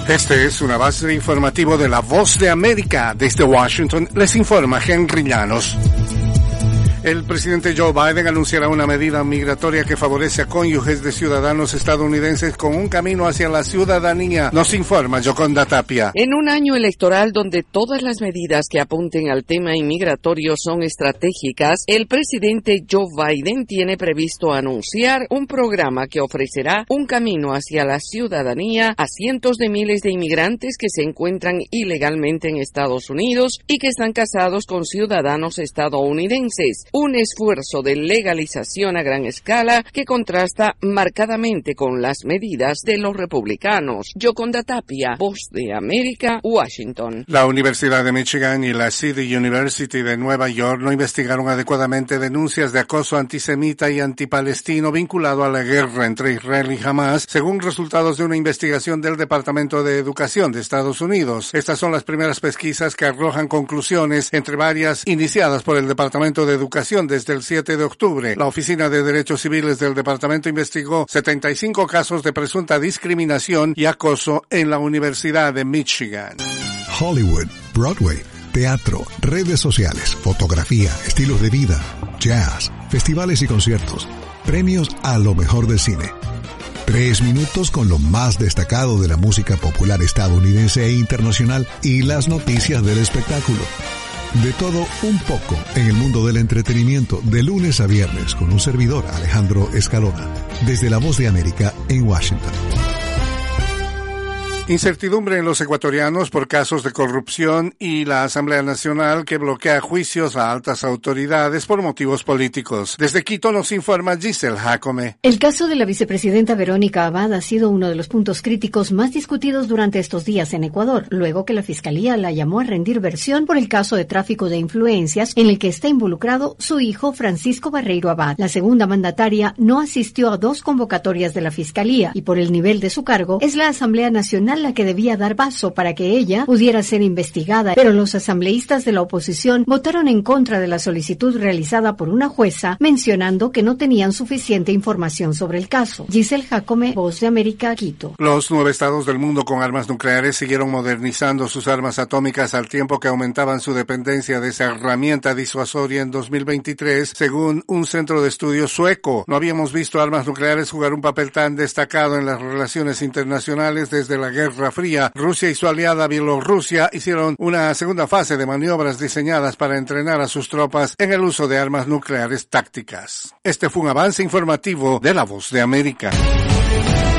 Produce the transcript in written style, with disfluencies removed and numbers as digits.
Este es un avance informativo de La Voz de América. Desde Washington les informa Henry Llanos. El presidente Joe Biden anunciará una medida migratoria que favorece a cónyuges de ciudadanos estadounidenses con un camino hacia la ciudadanía. Nos informa Yoconda Tapia. En un año electoral donde todas las medidas que apunten al tema inmigratorio son estratégicas, el presidente Joe Biden tiene previsto anunciar un programa que ofrecerá un camino hacia la ciudadanía a cientos de miles de inmigrantes que se encuentran ilegalmente en Estados Unidos y que están casados con ciudadanos estadounidenses. Un esfuerzo de legalización a gran escala que contrasta marcadamente con las medidas de los republicanos. Yoconda Tapia, Voz de América, Washington. La Universidad de Michigan y la City University de Nueva York no investigaron adecuadamente denuncias de acoso antisemita y antipalestino vinculado a la guerra entre Israel y Hamas, según resultados de una investigación del Departamento de Educación de Estados Unidos. Estas son las primeras pesquisas que arrojan conclusiones, entre varias iniciadas por el Departamento de Educación desde el 7 de octubre. La Oficina de Derechos Civiles del Departamento investigó 75 casos de presunta discriminación y acoso en la Universidad de Michigan. Hollywood, Broadway, teatro, redes sociales, fotografía, estilos de vida, jazz, festivales y conciertos, premios a lo mejor del cine. 3 minutos con lo más destacado de la música popular estadounidense e internacional y las noticias del espectáculo. De todo un poco en el mundo del entretenimiento, de lunes a viernes, con un servidor, Alejandro Escalona, desde La Voz de América en Washington. Incertidumbre en los ecuatorianos por casos de corrupción y la Asamblea Nacional que bloquea juicios a altas autoridades por motivos políticos. Desde Quito nos informa Giselle Jacome. El caso de la vicepresidenta Verónica Abad ha sido uno de los puntos críticos más discutidos durante estos días en Ecuador, luego que la Fiscalía la llamó a rendir versión por el caso de tráfico de influencias en el que está involucrado su hijo Francisco Barreiro Abad. La segunda mandataria no asistió a 2 convocatorias de la Fiscalía y por el nivel de su cargo es la Asamblea Nacional la que debía dar paso para que ella pudiera ser investigada, pero los asambleístas de la oposición votaron en contra de la solicitud realizada por una jueza, mencionando que no tenían suficiente información sobre el caso. Giselle Jacome, Voz de América, Quito. Los 9 estados del mundo con armas nucleares siguieron modernizando sus armas atómicas al tiempo que aumentaban su dependencia de esa herramienta disuasoria en 2023, según un centro de estudios sueco. No habíamos visto armas nucleares jugar un papel tan destacado en las relaciones internacionales desde la Guerra Fría. Rusia y su aliada Bielorrusia hicieron una segunda fase de maniobras diseñadas para entrenar a sus tropas en el uso de armas nucleares tácticas. Este fue un avance informativo de La Voz de América.